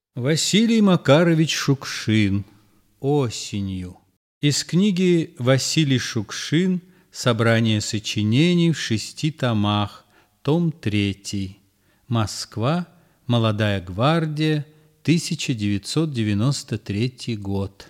Василий Макарович Шукшин. Осенью. Из книги «Василий Шукшин. Собрание сочинений в 6 томах. Том 3. Москва. Молодая гвардия. 1993 год.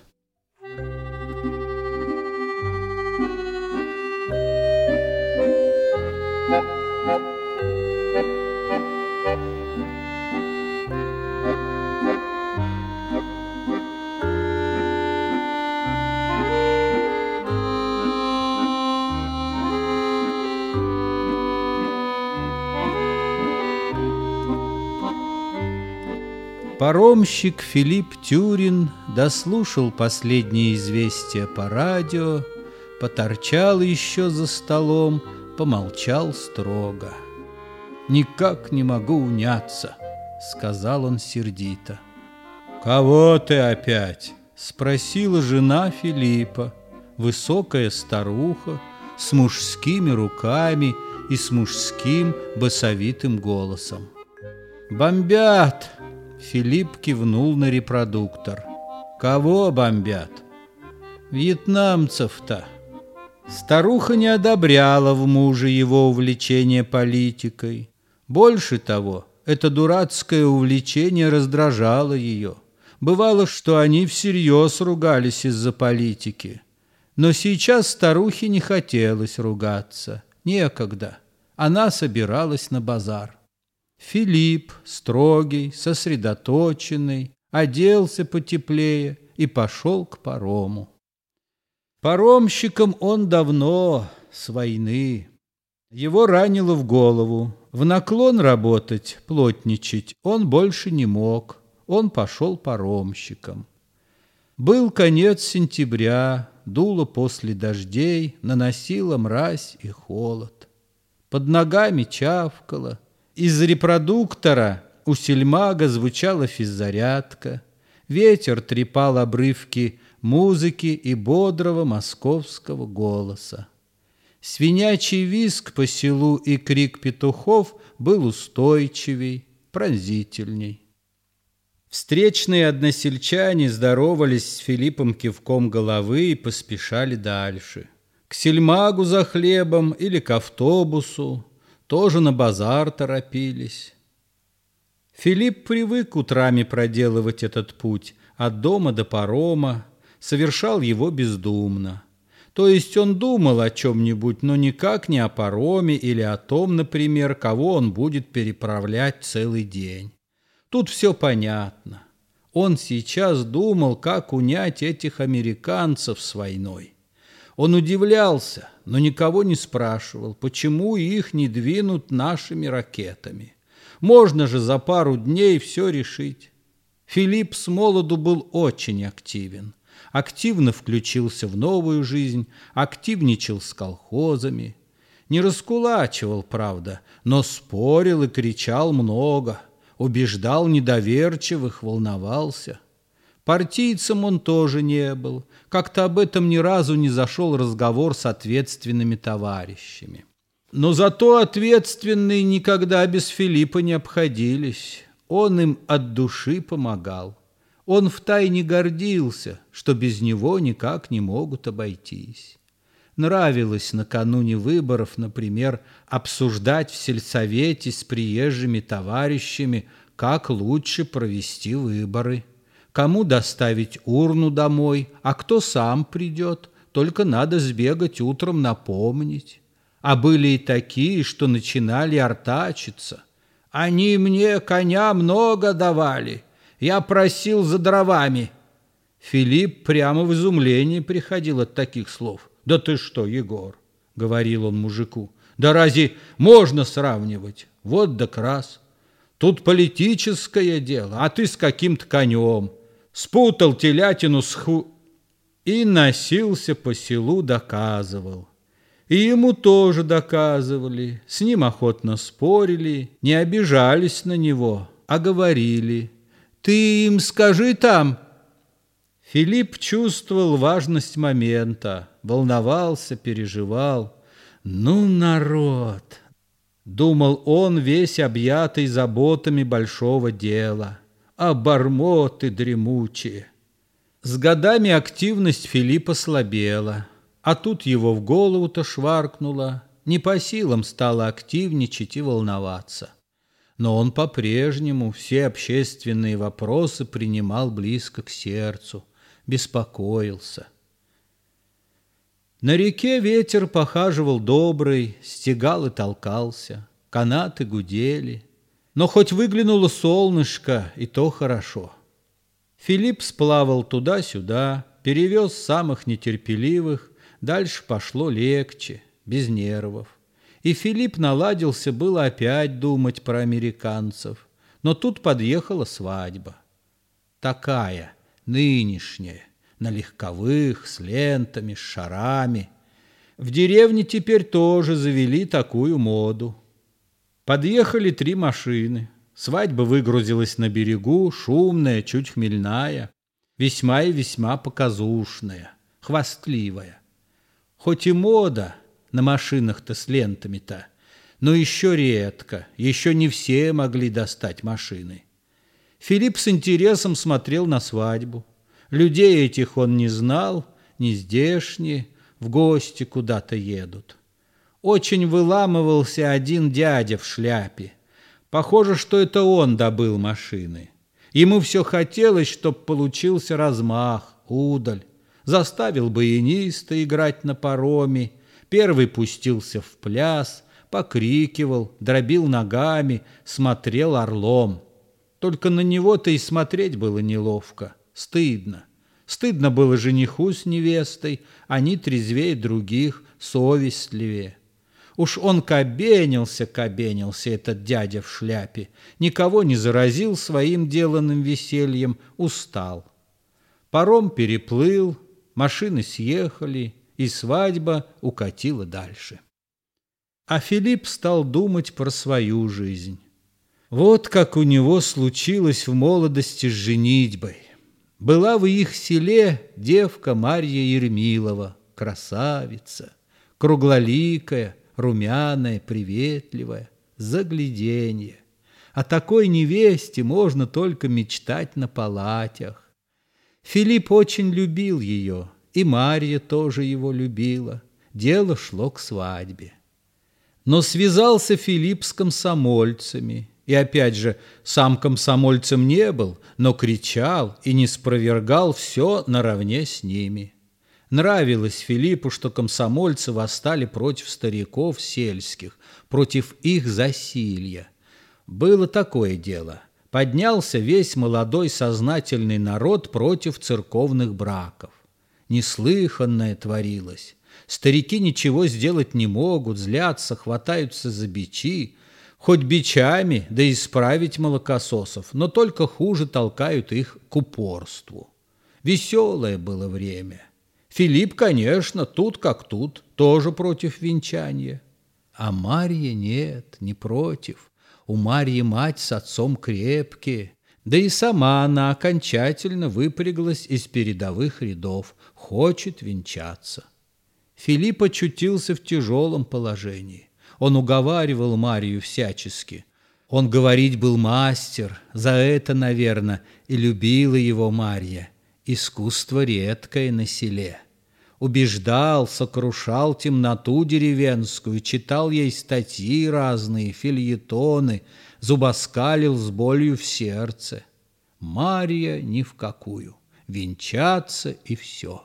Паромщик Филипп Тюрин дослушал последние известия по радио, поторчал еще за столом, помолчал строго. «Никак не могу уняться», — сказал он сердито. «Кого ты опять?» — спросила жена Филиппа, высокая старуха, с мужскими руками и с мужским басовитым голосом. «Бомбят!» Филипп кивнул на репродуктор. «Кого бомбят?» «Вьетнамцев-то». Старуха не одобряла в муже его увлечение политикой. Больше того, это дурацкое увлечение раздражало ее. Бывало, что они всерьез ругались из-за политики. Но сейчас старухе не хотелось ругаться. Некогда. Она собиралась на базар. Филипп, строгий, сосредоточенный, оделся потеплее и пошел к парому. Паромщиком он давно, с войны. Его ранило в голову. В наклон работать, плотничать он больше не мог. Он пошел паромщиком. Был конец сентября, дуло после дождей, наносило мразь и холод. Под ногами чавкало. Из репродуктора у сельмага звучала физзарядка. Ветер трепал обрывки музыки и бодрого московского голоса. Свинячий визг по селу и крик петухов был устойчивей, пронзительней. Встречные односельчане здоровались с Филиппом кивком головы и поспешали дальше. К сельмагу за хлебом или к автобусу. Тоже на базар торопились. Филипп привык утрами проделывать этот путь от дома до парома, совершал его бездумно. То есть он думал о чем-нибудь, но никак не о пароме или о том, например, кого он будет переправлять целый день. Тут все понятно. Он сейчас думал, как унять этих американцев с войной. Он удивлялся, но никого не спрашивал, почему их не двинут нашими ракетами. Можно же за пару дней все решить. Филипп с молоду был очень активен. Активно включился в новую жизнь, активничал с колхозами. Не раскулачивал, правда, но спорил и кричал много, убеждал недоверчивых, волновался. Партийцем он тоже не был. Как-то об этом ни разу не зашел разговор с ответственными товарищами. Но зато ответственные никогда без Филиппа не обходились. Он им от души помогал. Он втайне гордился, что без него никак не могут обойтись. Нравилось накануне выборов, например, обсуждать в сельсовете с приезжими товарищами, как лучше провести выборы. Кому доставить урну домой, а кто сам придет, только надо сбегать утром напомнить. А были и такие, что начинали артачиться. Они мне коня много давали, я просил за дровами. Филипп прямо в изумление приходил от таких слов. «Да ты что, Егор?» — говорил он мужику. «Да разве можно сравнивать? Вот да крас. Тут политическое дело, а ты с каким-то конем. Спутал телятину с И носился по селу, доказывал. И ему тоже доказывали, с ним охотно спорили, не обижались на него, а говорили: «Ты им скажи там». Филипп чувствовал важность момента, волновался, переживал. «Ну, народ!» — думал он, весь объятый заботами большого дела. обормоты дремучие. С годами активность Филиппа слабела, а тут его в голову-то шваркнуло, не по силам стало активничать и волноваться. Но он по-прежнему все общественные вопросы принимал близко к сердцу, беспокоился. На реке ветер похаживал добрый, стегал и толкался, канаты гудели. Но хоть выглянуло солнышко, и то хорошо. Филипп сплавал туда-сюда, перевез самых нетерпеливых, дальше пошло легче, без нервов. И Филипп наладился было опять думать про американцев. Но тут подъехала свадьба. Такая, нынешняя, на легковых, с лентами, с шарами. В деревне теперь тоже завели такую моду. Подъехали 3 машины. Свадьба выгрузилась на берегу, шумная, чуть хмельная, весьма и весьма показушная, хвастливая. Хоть и мода на машинах-то с лентами-то, но еще редко, еще не все могли достать машины. Филипп с интересом смотрел на свадьбу. Людей этих он не знал, не здешние, в гости куда-то едут. Очень выламывался один дядя в шляпе. Похоже, что это он добыл машины. Ему все хотелось, чтоб получился размах, удаль. Заставил баяниста играть на пароме, первый пустился в пляс, покрикивал, дробил ногами, смотрел орлом. Только на него-то и смотреть было неловко, стыдно. Стыдно было жениху с невестой, они трезвее других, совестливее. Уж он кабенился, этот дядя в шляпе, никого не заразил своим деланным весельем, устал. Паром переплыл, машины съехали, и свадьба укатила дальше. А Филипп стал думать про свою жизнь. Вот как у него случилось в молодости с женитьбой. Была в их селе девка Марья Ермилова, красавица, круглоликая, румяная, приветливая, загляденье. О такой невесте можно только мечтать на палатях. Филипп очень любил ее, и Марья тоже его любила. Дело шло к свадьбе. Но связался Филипп с комсомольцами. И опять же, сам комсомольцем не был, но кричал и не спровергал все наравне с ними. Нравилось Филиппу, что комсомольцы восстали против стариков сельских, против их засилья. Было такое дело. Поднялся весь молодой сознательный народ против церковных браков. Неслыханное творилось. Старики ничего сделать не могут, злятся, хватаются за бичи. Хоть бичами, да исправить молокососов, но только хуже толкают их к упорству. Веселое было время. Филипп, конечно, тут как тут, тоже против венчания. А Марья нет, не против. У Марьи мать с отцом крепкие, да и сама она окончательно выпряглась из передовых рядов, хочет венчаться. Филипп очутился в тяжелом положении. Он уговаривал Марию всячески. Он говорить был мастер, за это, наверное, и любила его Марья. Искусство редкое на селе. Убеждал, сокрушал темноту деревенскую, читал ей статьи разные, фельетоны, зубоскалил с болью в сердце. Марья ни в какую, венчаться и все.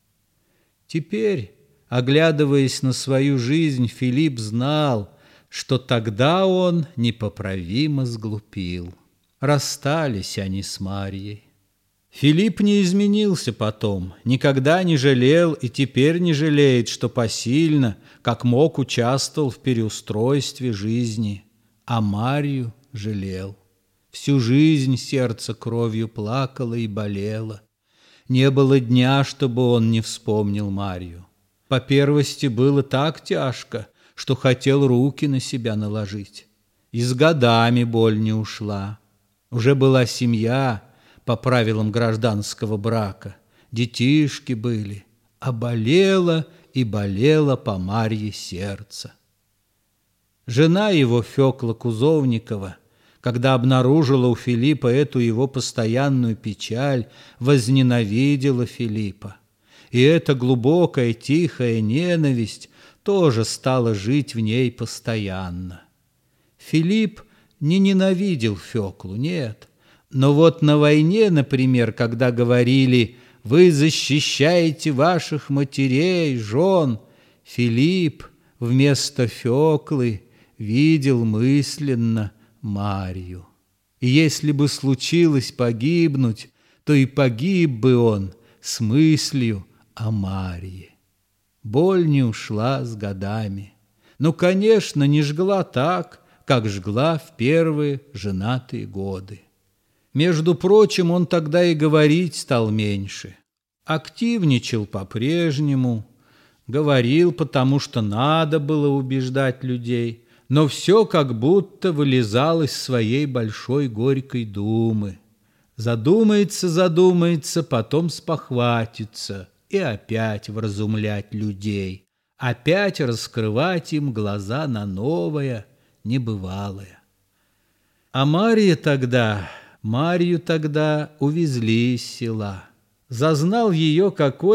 Теперь, оглядываясь на свою жизнь, Филипп знал, что тогда он непоправимо сглупил. Расстались они с Марьей. Филипп не изменился потом, никогда не жалел и теперь не жалеет, что посильно, как мог, участвовал в переустройстве жизни, а Марью жалел. Всю жизнь сердце кровью плакало и болело. Не было дня, чтобы он не вспомнил Марью. По первости было так тяжко, что хотел руки на себя наложить. И с годами боль не ушла. Уже была семья по правилам гражданского брака, детишки были, а болело и болело по Марье сердце. Жена его, Фёкла Кузовникова, Когда обнаружила у Филиппа эту его постоянную печаль, возненавидела Филиппа. И эта глубокая, тихая ненависть тоже стала жить в ней постоянно. Филипп не ненавидел Феклу, нет. Но вот на войне, например, когда говорили «Вы защищаете ваших матерей, жен», Филипп вместо Феклы видел мысленно Марью. И если бы случилось погибнуть, то и погиб бы он с мыслью о Марье. Боль не ушла с годами. Но, конечно, не жгла так, как жгла в первые женатые годы. Между прочим, он тогда и говорить стал меньше. Активничал по-прежнему, говорил, потому что надо было убеждать людей, но все как будто вылезал из своей большой горькой думы. Задумается, потом спохватится и опять вразумлять людей, опять раскрывать им глаза на новое, небывалое. А Марью тогда увезли из села. Зазнал ее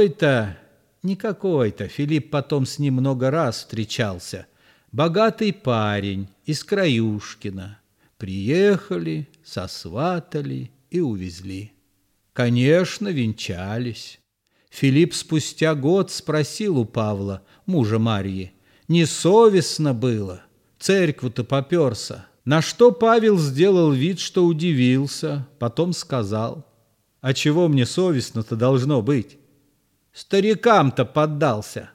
не какой-то, Филипп потом с ним много раз встречался, богатый парень из Краюшкина. Приехали, сосватали и увезли. Конечно, венчались. Филипп спустя год спросил у Павла, мужа Марьи, не совестно было, церкву-то попёрся. На что Павел сделал вид, что удивился, потом сказал, а чего мне совестно-то должно быть? Старикам-то поддался.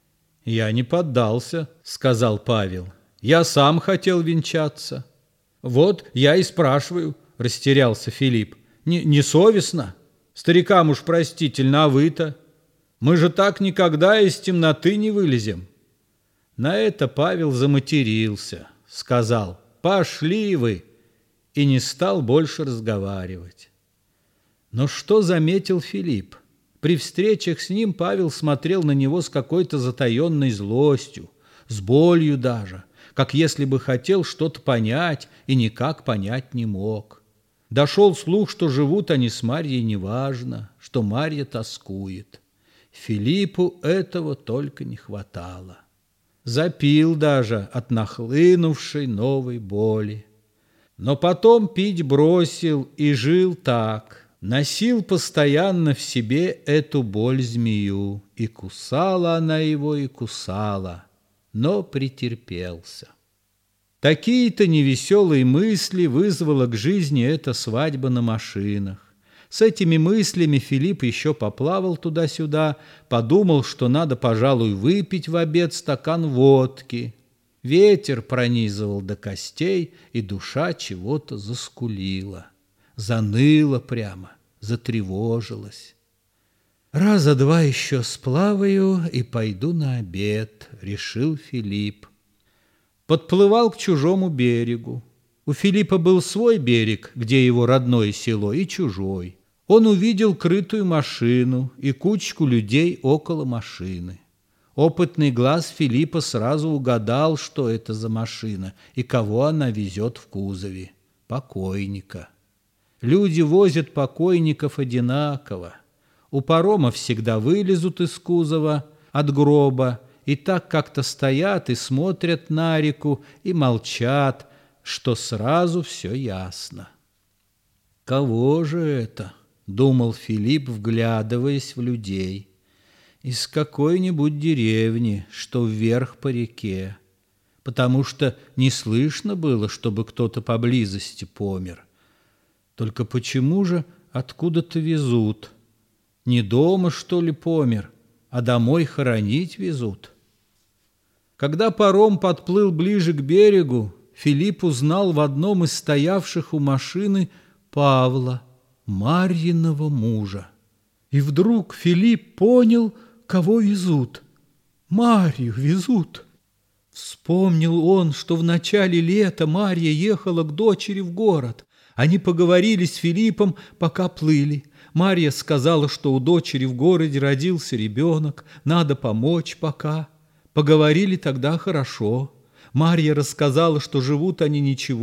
Я не поддался, сказал Павел, я сам хотел венчаться. Вот я и спрашиваю, растерялся Филипп, не совестно? Старикам уж простительно, а вы-то? Мы же так никогда из темноты не вылезем. На это Павел заматерился, сказал, пошли вы, и не стал больше разговаривать. Но что заметил Филипп? При встречах с ним Павел смотрел на него с какой-то затаенной злостью, с болью даже, как если бы хотел что-то понять и никак понять не мог. Дошел слух, что живут они с Марьей неважно, что Марья тоскует. Филиппу этого только не хватало. Запил даже от нахлынувшей новой боли. Но потом пить бросил и жил так, носил постоянно в себе эту боль-змею, и кусала она его, и кусала, но претерпелся. Такие-то невеселые мысли вызвала к жизни эта свадьба на машинах. С этими мыслями Филипп еще поплавал туда-сюда, подумал, что надо, пожалуй, выпить в обед стакан водки. Ветер пронизывал до костей, и душа чего-то заскулила, заныла прямо, затревожилась. «Раза два еще сплаваю и пойду на обед», — решил Филипп. Подплывал к чужому берегу. У Филиппа был свой берег, где его родное село, и чужой. Он увидел крытую машину и кучку людей около машины. Опытный глаз Филиппа сразу угадал, что это за машина и кого она везет в кузове. Покойника. Люди возят покойников одинаково. У парома всегда вылезут из кузова, от гроба, и так как-то стоят и смотрят на реку и молчат, что сразу все ясно. «Кого же это?» — думал Филипп, вглядываясь в людей. «Из какой-нибудь деревни, что вверх по реке, потому что не слышно было, чтобы кто-то поблизости помер. Только почему же откуда-то везут? Не дома, что ли, помер, а домой хоронить везут?» Когда паром подплыл ближе к берегу, Филипп узнал в одном из стоявших у машины Павла, Марьиного мужа. И вдруг Филипп понял, кого везут. Марью везут. Вспомнил он, что в начале лета Марья ехала к дочери в город. Они поговорили с Филиппом, пока плыли. Марья сказала, что у дочери в городе родился ребенок, надо помочь пока. Поговорили тогда хорошо. Марья рассказала, что живут они ничего,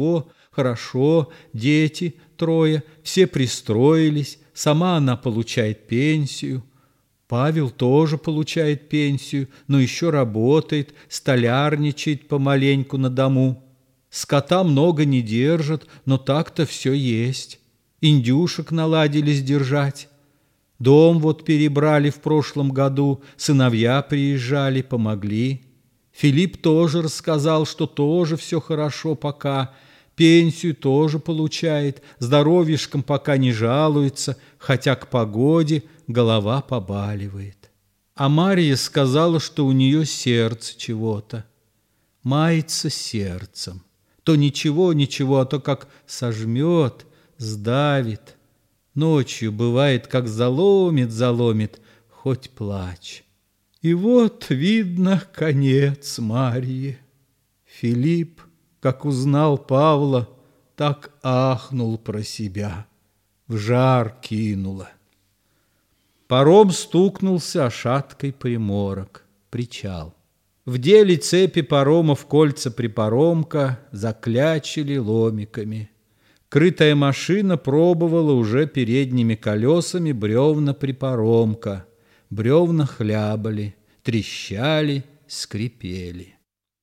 Хорошо, дети, трое, все пристроились, сама она получает пенсию. Павел тоже получает пенсию, но еще работает, столярничает помаленьку на дому. Скота много не держат, но так-то все есть. Индюшек наладились держать. Дом вот перебрали в прошлом году, сыновья приезжали, помогли. Филипп тоже рассказал, что тоже все хорошо пока, пенсию тоже получает, здоровьишком пока не жалуется, хотя к погоде голова побаливает. А Марья сказала, что у нее сердце чего-то. Мается сердцем. То ничего, а то как сожмет, сдавит. Ночью бывает, как заломит, хоть плачь. И вот, видно, конец Марьи. Филипп, как узнал Павла, так ахнул про себя, в жар кинуло. Паром стукнулся о шаткой приморок, причал. Вдели цепи парома в кольца припаромка, заклячили ломиками. Крытая машина пробовала уже передними колесами бревна припаромка. Бревна хлябали, трещали, скрипели.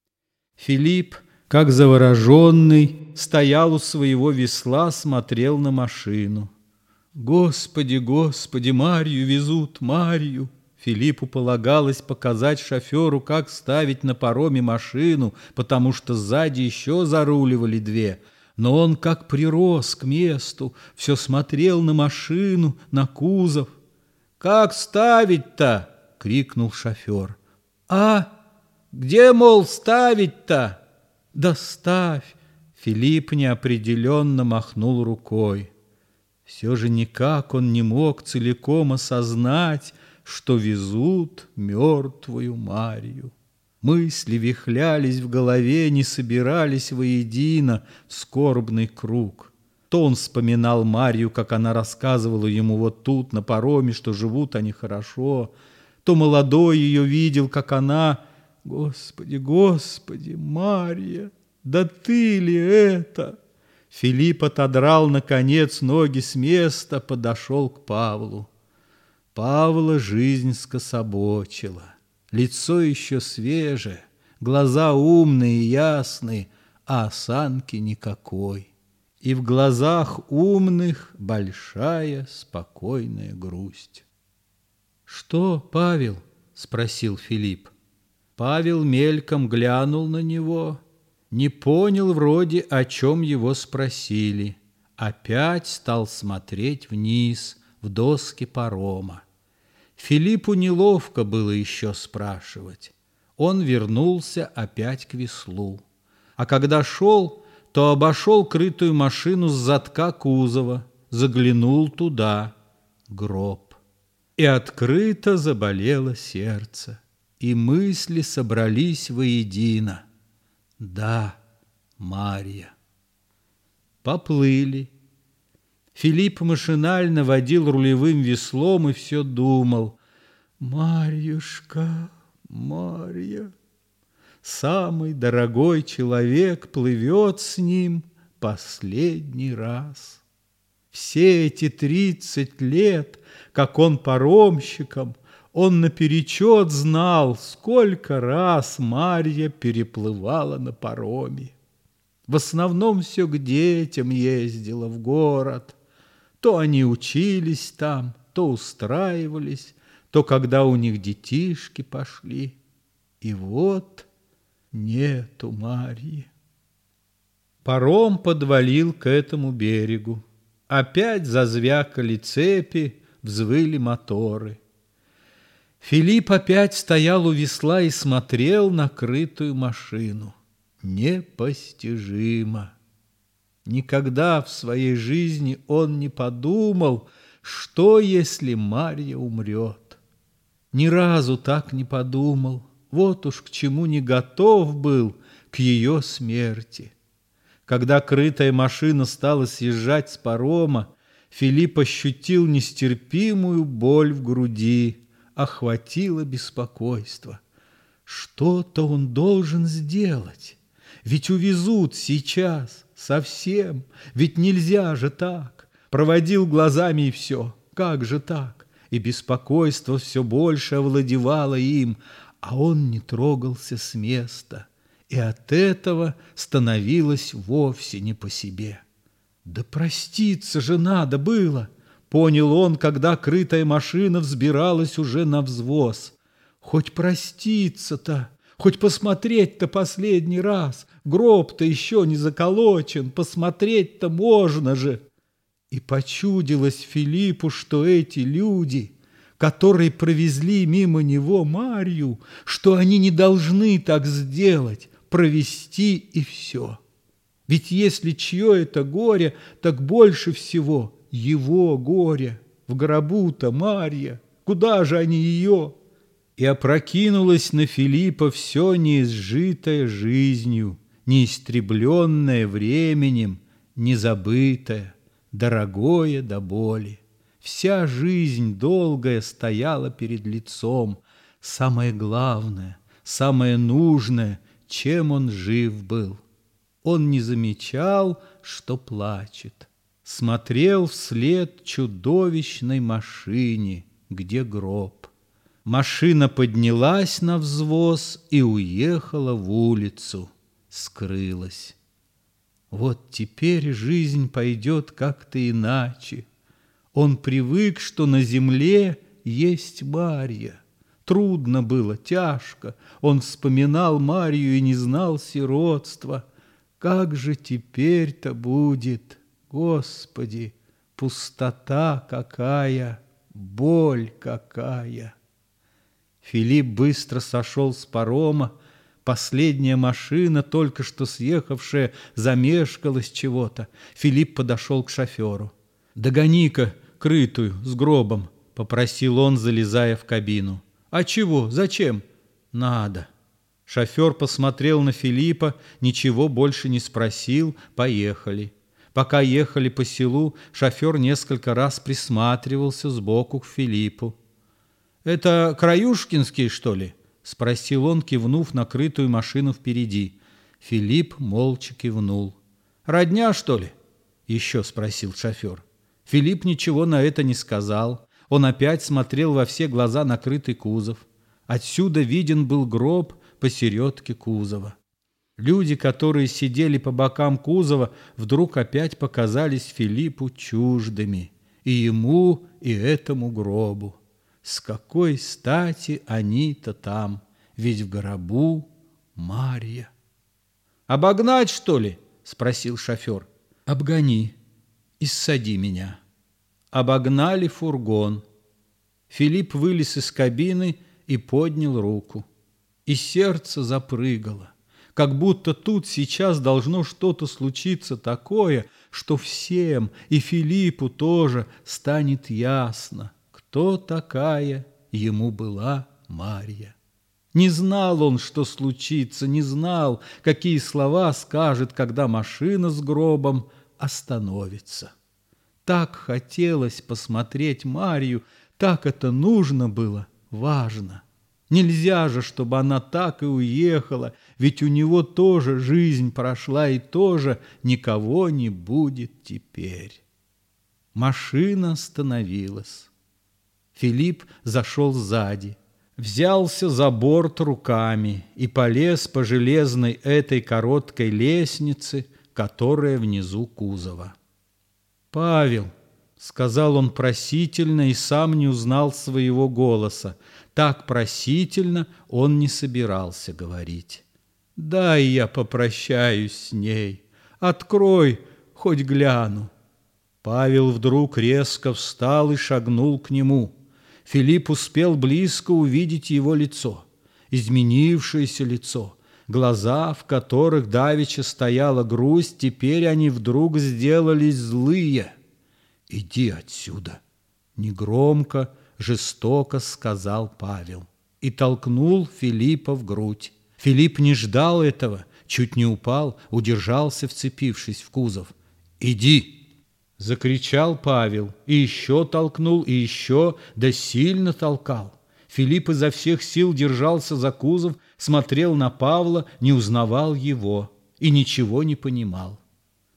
Филипп, как завороженный, стоял у своего весла, смотрел на машину. «Господи, Господи, Марью везут, Марью!» Филиппу полагалось показать шоферу, как ставить на пароме машину, потому что сзади еще заруливали две. Но он, как прирос к месту, все смотрел на машину, на кузов. «Как ставить-то?» — крикнул шофер. «А? Где, мол, ставить-то?» «Да ставь!» — Филипп неопределенно махнул рукой. Все же никак он не мог целиком осознать, что везут мертвую Марью. Мысли вихлялись в голове, не собирались воедино в скорбный круг. То он вспоминал Марью, как она рассказывала ему вот тут, на пароме, что живут они хорошо, то молодой ее видел, как она... Господи, Господи, Марья, да ты ли это? Филипп отодрал, наконец, ноги с места, подошел к Павлу. Павла жизнь скособочила. Лицо еще свежее, глаза умные и ясные, а осанки никакой. И в глазах умных большая спокойная грусть. «Что, Павел?» — спросил Филипп. Павел мельком глянул на него, не понял вроде, о чем его спросили. Опять стал смотреть вниз, в доски парома. Филиппу неловко было еще спрашивать. Он вернулся опять к веслу. А когда шел, то обошел крытую машину с задка кузова, заглянул туда — гроб. И открыто заболело сердце, и мысли собрались воедино. Да, Марья. Поплыли. Филипп машинально водил рулевым веслом и все думал: «Марьюшка, Марья, самый дорогой человек плывет с ним последний раз. Все эти 30 лет, как он паромщиком, он наперечет знал, сколько раз Марья переплывала на пароме. В основном все к детям ездила в город. То они учились там, то устраивались, то когда у них детишки пошли. И вот нету Марьи». Паром подвалил к этому берегу. Опять зазвякали цепи, взвыли моторы. Филипп опять стоял у весла и смотрел на крытую машину. Непостижимо. Никогда в своей жизни он не подумал, что если Марья умрет. Ни разу так не подумал. Вот уж к чему не готов был, к ее смерти. Когда крытая машина стала съезжать с парома, Филипп ощутил нестерпимую боль в груди, охватило беспокойство. Что-то он должен сделать, ведь увезут сейчас, совсем, ведь нельзя же так. Проводил глазами и все, как же так? И беспокойство все больше овладевало им, а он не трогался с места, и от этого становилось вовсе не по себе. Да проститься же надо было, понял он, когда крытая машина взбиралась уже на взвоз. Хоть проститься-то, хоть посмотреть-то последний раз, гроб-то еще не заколочен, посмотреть-то можно же. И почудилось Филиппу, что эти люди, которые провезли мимо него Марью, что они не должны так сделать, провести и все. Ведь если чье это горе, так больше всего его горе. В гробу-то Марья, куда же они ее? И опрокинулось на Филиппа все неизжитое жизнью, неистребленное временем, незабытое, дорогое до боли. Вся жизнь долгая стояла перед лицом, самое главное, самое нужное, чем он жив был. Он не замечал, что плачет, смотрел вслед чудовищной машине, где гроб. Машина поднялась на взвоз и уехала в улицу, скрылась. Вот теперь жизнь пойдет как-то иначе. Он привык, что на земле есть Марья. Трудно было, тяжко. Он вспоминал Марью и не знал сиротства. Как же теперь-то будет, Господи, пустота какая, боль какая! Филипп быстро сошел с парома. Последняя машина, только что съехавшая, замешкалась чего-то. Филипп подошел к шоферу. «Догони-ка крытую с гробом», — попросил он, залезая в кабину. «А чего? Зачем?» «Надо». Шофер посмотрел на Филиппа, ничего больше не спросил, поехали. Пока ехали по селу, шофер несколько раз присматривался сбоку к Филиппу. «Это Краюшкинский, что ли?» — спросил он, кивнув на крытую машину впереди. Филипп молча кивнул. «Родня, что ли?» — еще спросил шофер. Филипп ничего на это не сказал. Он опять смотрел во все глаза на крытый кузов. Отсюда виден был гроб посередке кузова. Люди, которые сидели по бокам кузова, вдруг опять показались Филиппу чуждыми. И ему, и этому гробу. С какой стати они-то там? Ведь в гробу Марья. «Обогнать, что ли?» — спросил шофер. «Обгони и ссади меня». Обогнали фургон. Филипп вылез из кабины и поднял руку. И сердце запрыгало, как будто тут сейчас должно что-то случиться такое, что всем, и Филиппу тоже, станет ясно, кто такая ему была Марья. Не знал он, что случится, не знал, какие слова скажет, когда машина с гробом остановится. Так хотелось посмотреть Марью, так это нужно было, важно. Нельзя же, чтобы она так и уехала, ведь у него тоже жизнь прошла и тоже никого не будет теперь. Машина остановилась. Филипп зашел сзади, взялся за борт руками и полез по железной этой короткой лестнице, которая внизу кузова. «Павел», — сказал он просительно и сам не узнал своего голоса. Так просительно он не собирался говорить. «Дай я попрощаюсь с ней. Открой, хоть гляну». Павел вдруг резко встал и шагнул к нему. Филипп успел близко увидеть его лицо, изменившееся лицо. Глаза, в которых давеча стояла грусть, теперь они вдруг сделались злые. «Иди отсюда!» Негромко, жестоко сказал Павел и толкнул Филиппа в грудь. Филипп не ждал этого, чуть не упал, удержался, вцепившись в кузов. «Иди!» — закричал Павел и еще толкнул, и еще, да сильно толкал. Филипп изо всех сил держался за кузов, смотрел на Павла, не узнавал его и ничего не понимал.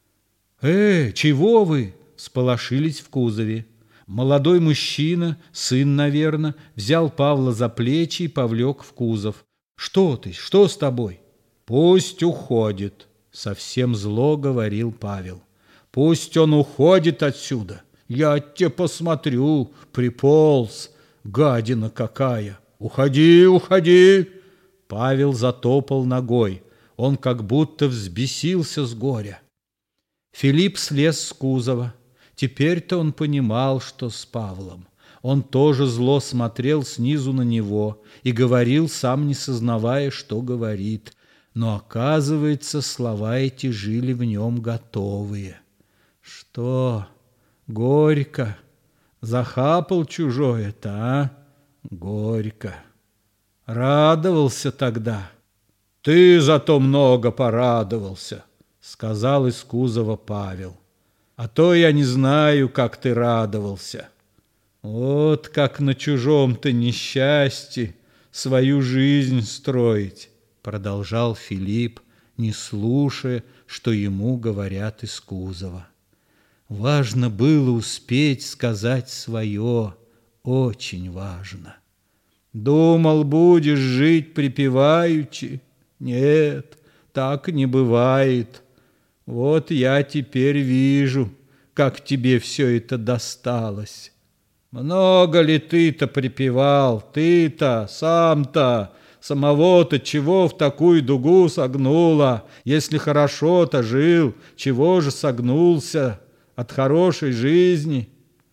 Чего вы?» – сполошились в кузове. Молодой мужчина, сын, наверно, взял Павла за плечи и повлек в кузов. «Что ты? Что с тобой?» «Пусть уходит», – совсем зло говорил Павел. «Пусть он уходит отсюда. Я те посмотрю, приполз, гадина какая! Уходи, уходи!» Павел затопал ногой. Он как будто взбесился с горя. Филипп слез с кузова. Теперь-то он понимал, что с Павлом. Он тоже зло смотрел снизу на него и говорил, сам не сознавая, что говорит. Но, оказывается, слова эти жили в нем готовые. «Что? Горько? Захапал чужое-то, а? Горько. Радовался тогда. Ты зато много порадовался», — сказал из кузова Павел. «А то я не знаю, как ты радовался. Вот как на чужом-то несчастье свою жизнь строить», — продолжал Филипп, не слушая, что ему говорят из кузова. Важно было успеть сказать свое, очень важно. «Думал, будешь жить припеваючи? Нет, так не бывает. Вот я теперь вижу, как тебе все это досталось. Много ли ты-то припевал, ты-то, сам-то, самого-то чего в такую дугу согнуло? Если хорошо-то жил, чего же согнулся от хорошей жизни?»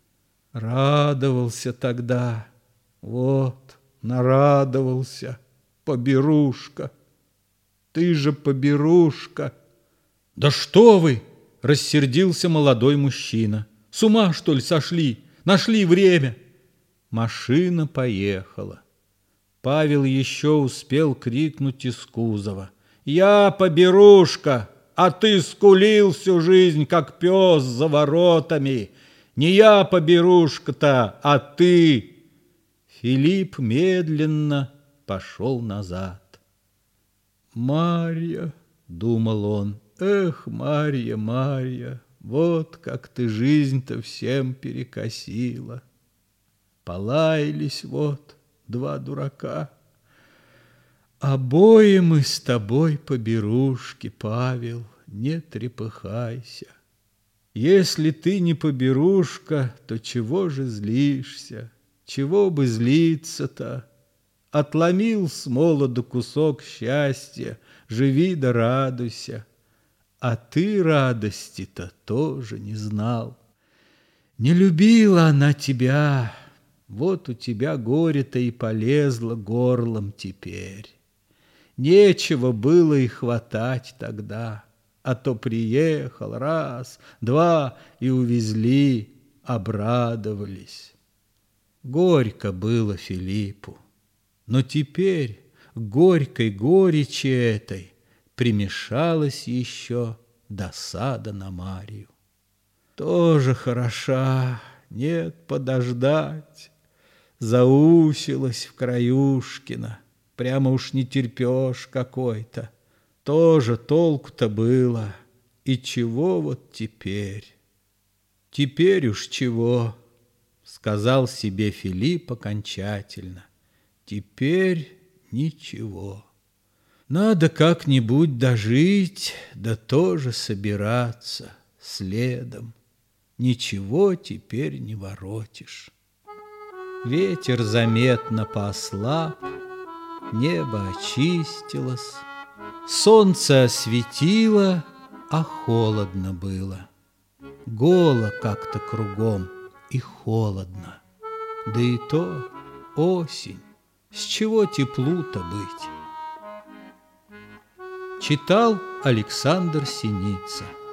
Радовался тогда, вот, нарадовался, поберушка. Ты же поберушка. «Да что вы!» – рассердился молодой мужчина. «С ума, что ли, сошли? Нашли время!» Машина поехала. Павел еще успел крикнуть из кузова: «Я поберушка, а ты скулил всю жизнь, как пес за воротами! Не я поберушка-то, а ты!» Филипп медленно пошел назад. «Марья», — думал он, — «эх, Марья, Марья, вот как ты жизнь-то всем перекосила. Полаялись вот два дурака. Обои мы с тобой поберушки, Павел, не трепыхайся. Если ты не поберушка, то чего же злишься? Чего бы злиться-то? Отломил с молоду кусок счастья, живи да радуйся. А ты радости-то тоже не знал. Не любила она тебя, вот у тебя горе-то и полезло горлом теперь. Нечего было и хватать тогда, а то приехал раз, два и увезли, обрадовались». Горько было Филиппу. Но теперь к горькой горечи этой примешалась еще досада на Марью. Тоже хороша, нет, подождать. Заусилась в Краюшкино, прямо уж не терпеж какой-то. Тоже толку-то было. И чего вот теперь? Теперь уж чего, сказал себе Филипп окончательно. Теперь ничего. Надо как-нибудь дожить, да тоже собираться следом. Ничего теперь не воротишь. Ветер заметно поослаб, небо очистилось, солнце осветило, а холодно было. Голо как-то кругом и холодно. Да и то осень. С чего теплу-то быть? Читал Александр Синица.